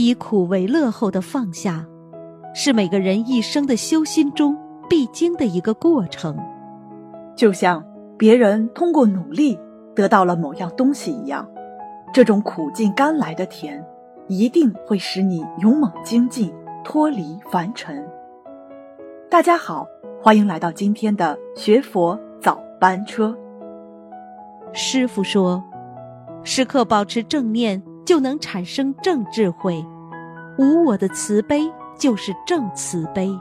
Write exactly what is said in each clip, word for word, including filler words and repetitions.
以苦为乐后的放下，是每个人一生的修心中必经的一个过程。 就像别人通过努力得到了某样东西一样，这种苦尽甘来的甜，一定会使你勇猛精进，脱离凡尘。大家好，欢迎来到今天的学佛早班车。 师父说，时刻保持正念就能产生正智慧，无我的慈悲就是正慈悲。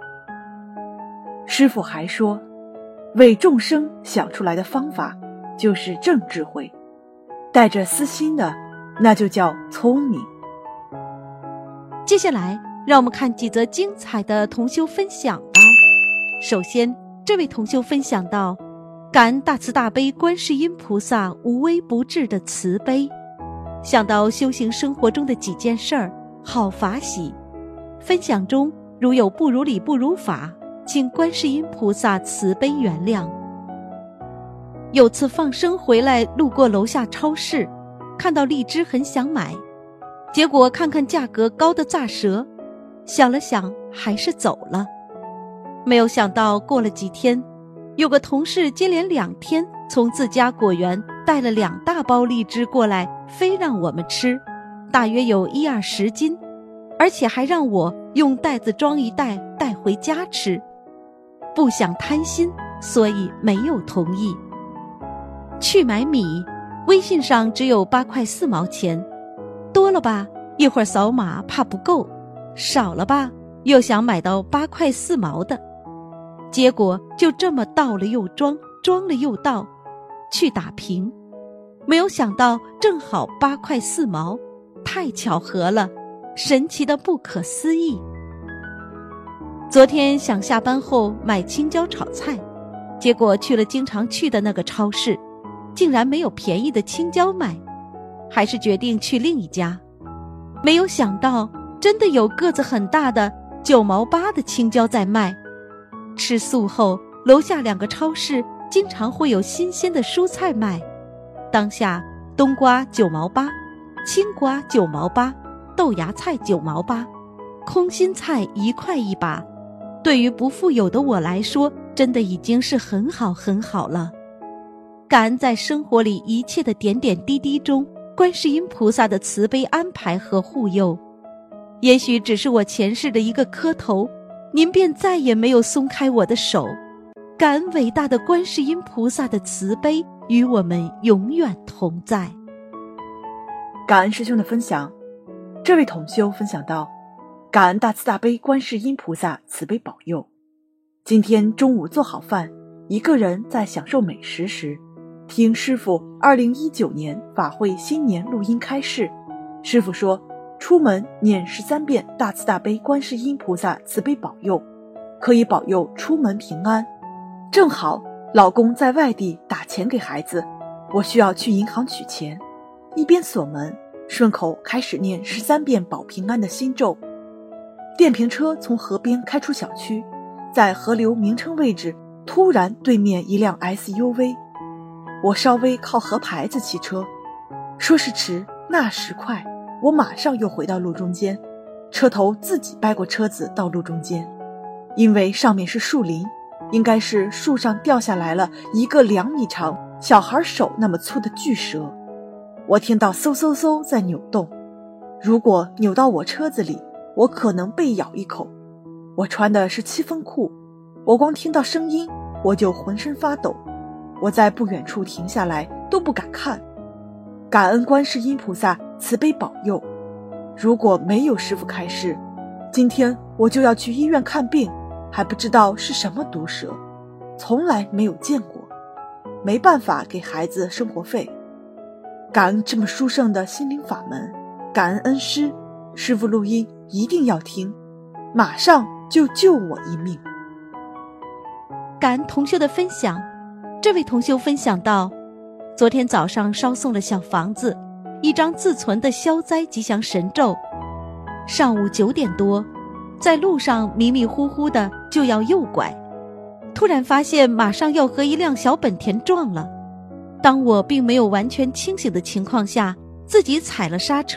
师父还说，为众生想出来的方法就是正智慧，带着私心的那就叫聪明。 接下来让我们看几则精彩的同修分享吧。首先，这位同修分享到，感恩大慈大悲观世音菩萨无微不至的慈悲，想到修行生活中的几件事儿，好法喜。分享中如有不如理不如法，请观世音菩萨慈悲原谅。有次放生回来，路过楼下超市，看到荔枝很想买，结果看看价格高的咋舌，想了想还是走了。没有想到过了几天，有个同事接连两天从自家果园带了两大包荔枝过来，非让我们吃，大约有一二十斤，而且还让我用袋子装一袋带回家吃。不想贪心，所以没有同意。去买米，微信上只有八块四毛钱，多了吧，一会儿扫码怕不够；少了吧，又想买到八块四毛的。结果就这么倒了又装，装了又倒，去打平，没有想到正好八块四毛，太巧合了，神奇的不可思议。昨天想下班后买青椒炒菜，结果去了经常去的那个超市，竟然没有便宜的青椒卖，还是决定去另一家。没有想到真的有个子很大的九毛八的青椒在卖。吃素后，楼下两个超市经常会有新鲜的蔬菜卖。当下冬瓜九毛八，青瓜九毛八，豆芽菜九毛八，空心菜一块一把。对于不富有的我来说，真的已经是很好很好了。感恩在生活里一切的点点滴滴中，观世音菩萨的慈悲安排和护佑。也许只是我前世的一个磕头，您便再也没有松开我的手。感恩伟大的观世音菩萨的慈悲与我们永远同在。 感恩师兄的分享。这位同修分享到，感恩大慈大悲观世音菩萨慈悲保佑。今天中午做好饭，一个人在享受美食时，听师父二零一九年法会新年录音开示，师父说出门念十三遍大慈大悲观世音菩萨慈悲保佑，可以保佑出门平安。正好老公在外地打钱给孩子，我需要去银行取钱，一边锁门顺口开始念十三遍保平安的心咒。电瓶车从河边开出小区，在河流名称位置突然对面一辆 S U V， 我稍微靠河牌子骑车，说时迟那时快，我马上又回到路中间，车头自己掰过车子到路中间。因为上面是树林，应该是树上掉下来了一个两米长小孩手那么粗的巨蛇。我听到嗖嗖嗖在扭动，如果扭到我车子里，我可能被咬一口。我穿的是七分裤，我光听到声音我就浑身发抖。我在不远处停下来都不敢看。感恩观世音菩萨慈悲保佑，如果没有师父开示，今天我就要去医院看病，还不知道是什么毒蛇，从来没有见过，没办法给孩子生活费。感恩这么殊胜的心灵法门，感恩恩师，师父录音一定要听，马上就救我一命。 感恩同修的分享。这位同修分享到，昨天早上烧送了小房子，一张自存的消灾吉祥神咒。上午九点多，在路上迷迷糊糊的就要右拐，突然发现马上要和一辆小本田撞了。当我并没有完全清醒的情况下，自己踩了刹车，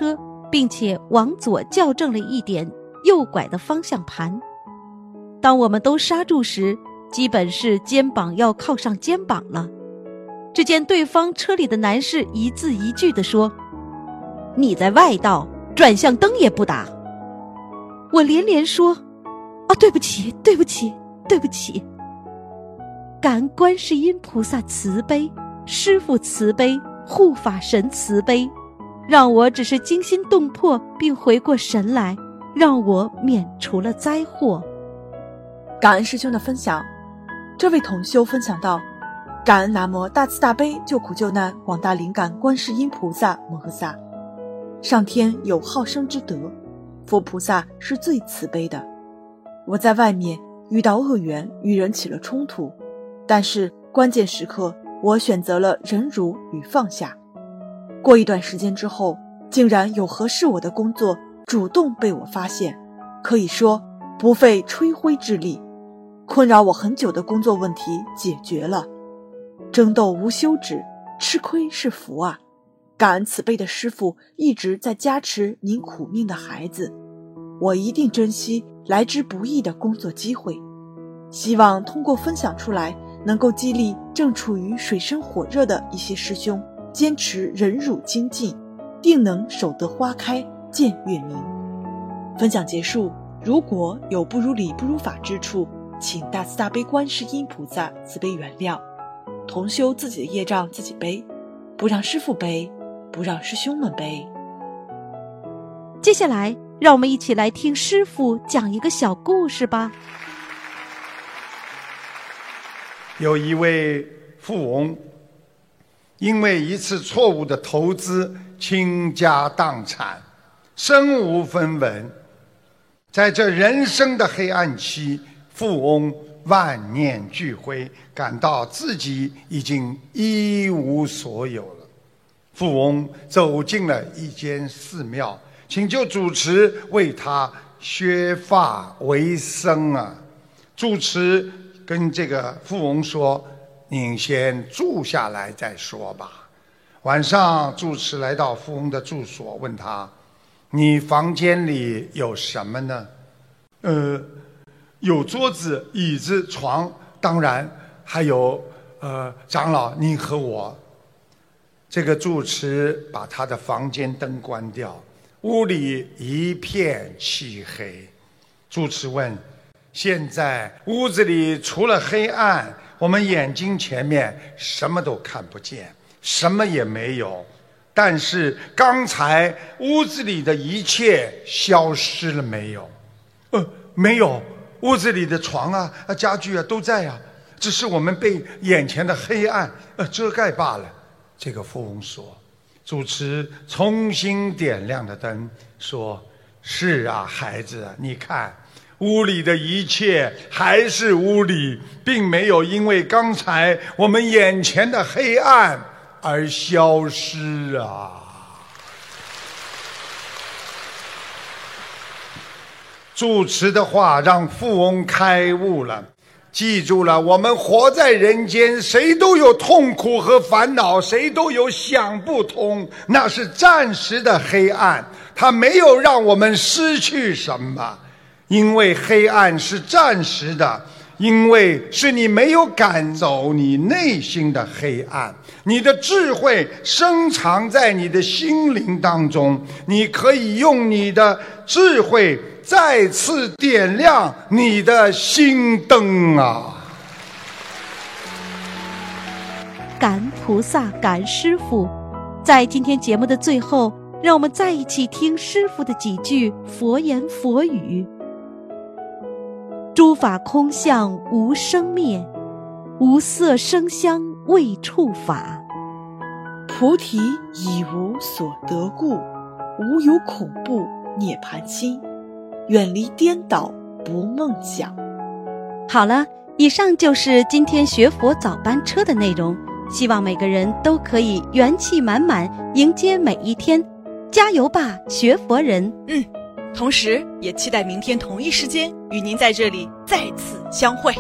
并且往左校正了一点右拐的方向盘。当我们都刹住时，基本是肩膀要靠上肩膀了。只见对方车里的男士一字一句地说：“你在外道，转向灯也不打。”我连连说：“啊，对不起，对不起，对不起。”感恩观世音菩萨慈悲，师父慈悲，护法神慈悲，让我只是惊心动魄并回过神来，让我免除了灾祸。 感恩师兄的分享。这位同修分享到：感恩南无大慈大悲救苦救难广大灵感观世音菩萨摩诃萨。上天有好生之德，佛菩萨是最慈悲的。我在外面遇到恶缘，与人起了冲突，但是关键时刻我选择了忍辱与放下。过一段时间之后，竟然有合适我的工作主动被我发现，可以说不费吹灰之力，困扰我很久的工作问题解决了。争斗无休止，吃亏是福啊！感恩慈悲的师父一直在加持您苦命的孩子，我一定珍惜来之不易的工作机会。希望通过分享出来，能够激励正处于水深火热的一些师兄，坚持忍辱精进，定能守得花开见月明。分享结束，如果有不如理不如法之处，请大慈大悲观世音菩萨慈悲原谅。同修自己的业障自己背，不让师父背，不让师兄们背。 接下来让我们一起来听师父讲一个小故事吧。 有一位富翁，因为一次错误的投资倾家荡产，身无分文。在这人生的黑暗期，富翁万念俱灰，感到自己已经一无所有了。富翁走进了一间寺庙，请求主持为他削发为僧啊。主持跟这个富翁说：“您先住下来再说吧。”晚上，住持来到富翁的住所，问他：“你房间里有什么呢？”呃。有桌子、椅子、床，当然还有呃，长老您和我。这个住持把他的房间灯关掉，屋里一片漆黑。住持问：“现在屋子里除了黑暗，我们眼睛前面什么都看不见，什么也没有。但是刚才屋子里的一切消失了没有？”“呃，没有。屋子里的床啊、家具啊都在啊，只是我们被眼前的黑暗呃遮盖罢了。”这个富翁说。主持重新点亮了灯，说：“是啊，孩子，你看，屋里的一切还是屋里，并没有因为刚才我们眼前的黑暗而消失啊。”主持的话让富翁开悟了，记住了，我们活在人间，谁都有痛苦和烦恼，谁都有想不通，那是暂时的黑暗，它没有让我们失去什么。因为黑暗是暂时的，因为是你没有赶走你内心的黑暗，你的智慧深藏在你的心灵当中，你可以用你的智慧再次点亮你的心灯啊！ 感恩菩萨，感恩师父。在今天节目的最后，让我们再一起听师父的几句佛言佛语：诸法空相无生灭，无色声香味触法。 菩提已无所得故，无有恐怖涅槃心，远离颠倒不梦想。 好了，以上就是今天学佛早班车的内容，希望每个人都可以元气满满迎接每一天，加油吧，学佛人！ 嗯，同时也期待明天同一时间与您在这里再次相会。